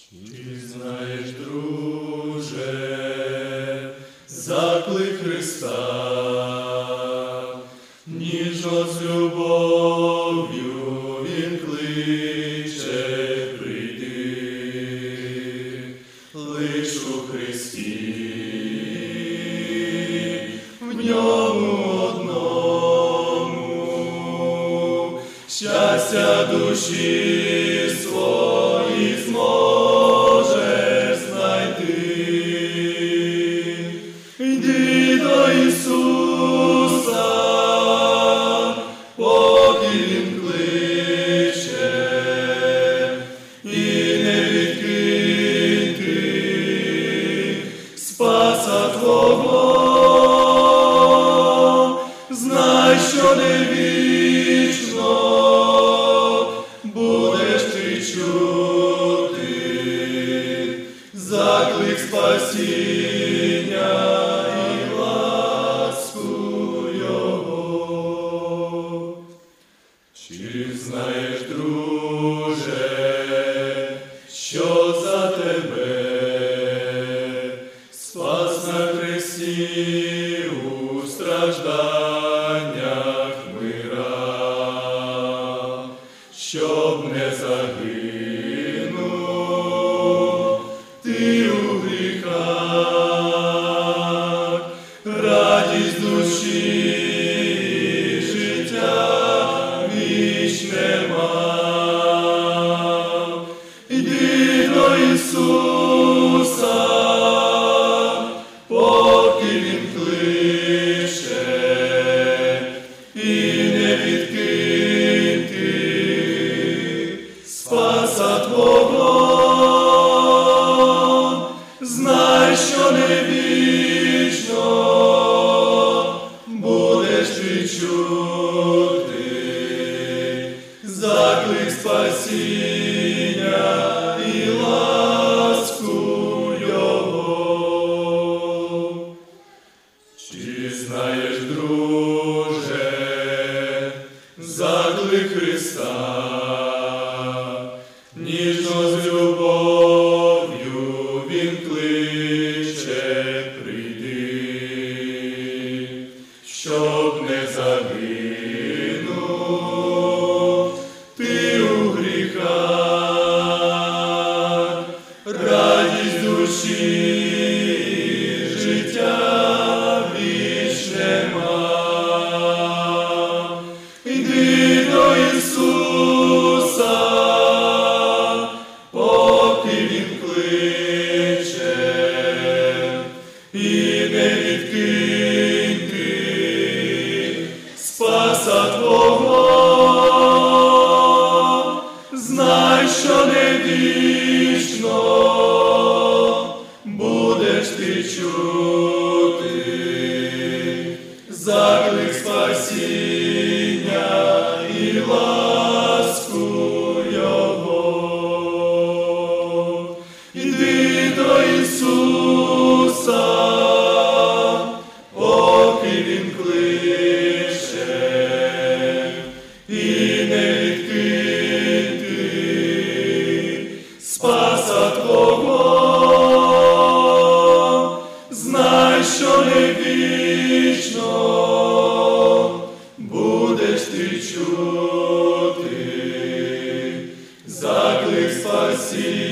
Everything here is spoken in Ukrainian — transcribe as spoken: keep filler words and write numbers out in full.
Ти знаєш, друже, заклик Христа, ніжно з любов'ю Він кличе, прийди, лиш у Христі, в ньому одному, щастя душі свої зможеш знайти. Йди до Ісуса, поки Він кличе, і не відкинь ти Спаса Твого. Знай, що не вічно будеш ти чути заклик спасіння і ласку Його. Чи знаєш, друже, що за тебе спас на хресті у стражданнях мира, щоб не загинув ти у гріхах, радість душі і життя вічне мав. Іди до Ісуса, поки Він кличе, і не відкинь ти Спаса Твого. Знай, що не вічно будеш ти чути заклик спасіння і ласку Його. Чи знаєш, друже, заклик Христа, ніжно з любов'ю Він кличе, прийди, щоб не загинув ти у гріхах, радість душі і життя вічне мав. Іди до Ісуса, поки Він кличе, і не відкинь ти Спаса Твого. Знай, що не вічно будеш ти чути заклик спасіння і ласку Його. Іди до Ісуса, поки Він кличе, і не відкинь ти Спаса Твого. Знай, що не вічно будеш ти чути заклик спасіння